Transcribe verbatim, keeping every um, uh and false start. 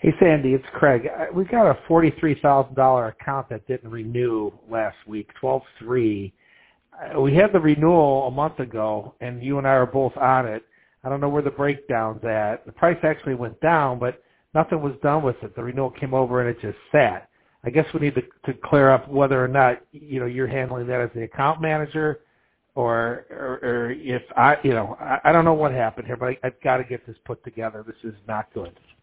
Hey, Sandy, it's Craig. I- We got a forty-three thousand dollars account that didn't renew last week, twelve three. Uh, We had the renewal a month ago, and you and I are both on it. I don't know where the breakdown's at. The price actually went down, but nothing was done with it. The renewal came over, and it just sat. I guess we need to, to clear up whether or not, you know, you're handling that as the account manager, or, or, or if I, you know, I, I don't know what happened here, but I, I've got to get this put together. This is not good.